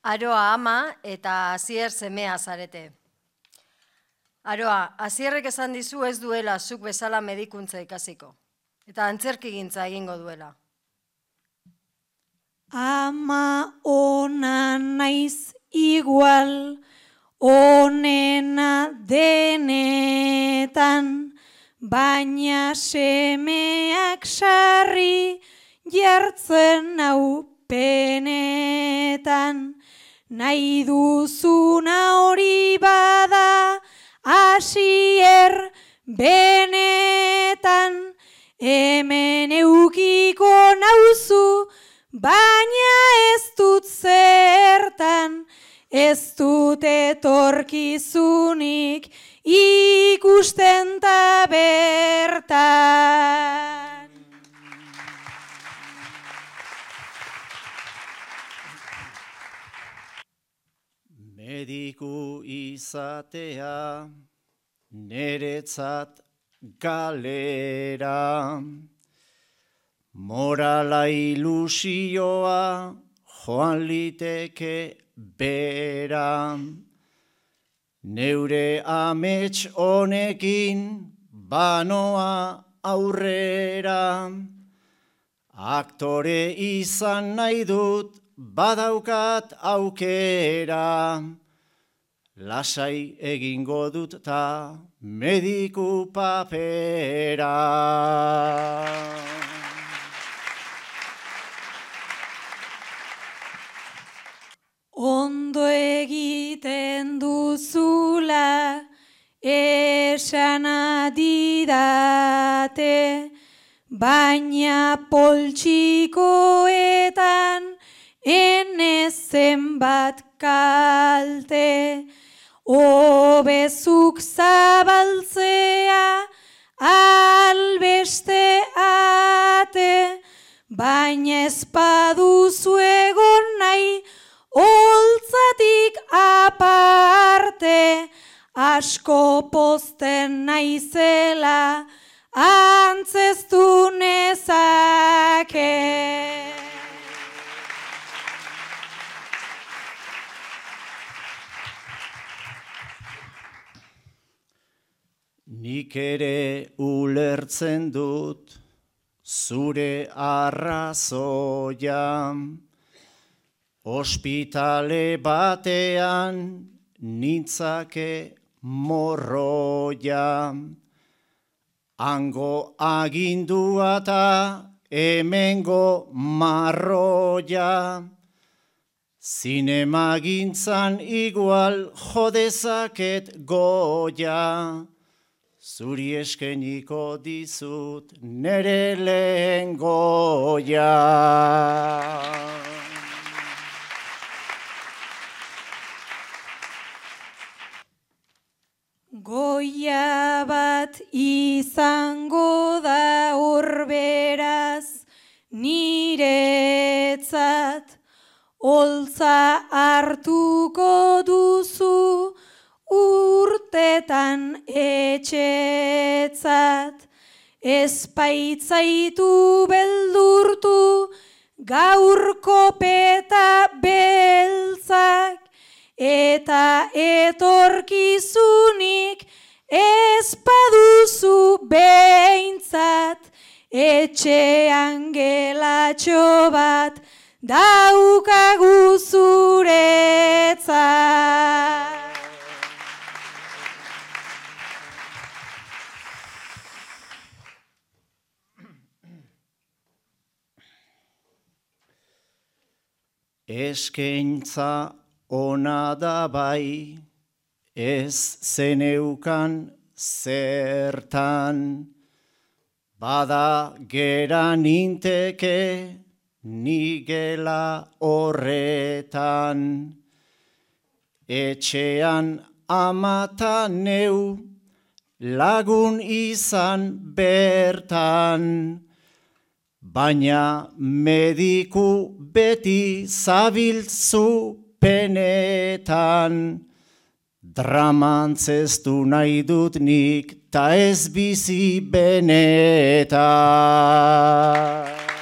Aroa ama eta Asier semea zarete. Aroa, Asierrek esan dizu ez duela zuk bezala medikuntza ikasiko, eta antzerkigintza egingo duela. Ama ona naiz igual, onena denetan, baina semeak sarri jartzen nau penetan. Nahi duzuna hori bada Asier benetan, hemen eukiko nauzu, baina ez dut zertan, ez dut etorkizunik ikusten ta bertan. Mediku izatea neretzat galera, morala ilusioa joan liteke bera, neure amets honekin banoa aurrera, aktore izan nahi dut badaukat aukera, lasai egingo dut ta mediku papera. Ondo egiten duzula esan adidate, baina poltsikoetan ene zenbat kalte. Obezuk zabaltzea albeste ate, baina ez baduzu egon nahi holtzatik aparte, asko pozten naizela antzeztu nezake. Nik ere ulertzen dut zure arrazoia, ospitale batean nintzake morroia, hango agindua ta hemengo marroia, zinemagintzan igual jodezaket goia, zuri eskeniko dizut nere lehen goia. Goia bat izango da horberaz niretzat, holtza hartuko duzu urtetan etxetzat, ezpaitzaitu beldurtu gaurko peta beltzak, eta etorkizunik ez baduzu behintzat, etxean gelatxo bat daukagu zuretzat. Eskaintza ona da bai, ez zeneukan zertan, bada gera ninteke nigela horretan, etxean amata neu lagun izan bertan, baina mediku beti zabiltzu penetan, dramantzestu nahi dut nik ta ez bizi benetan.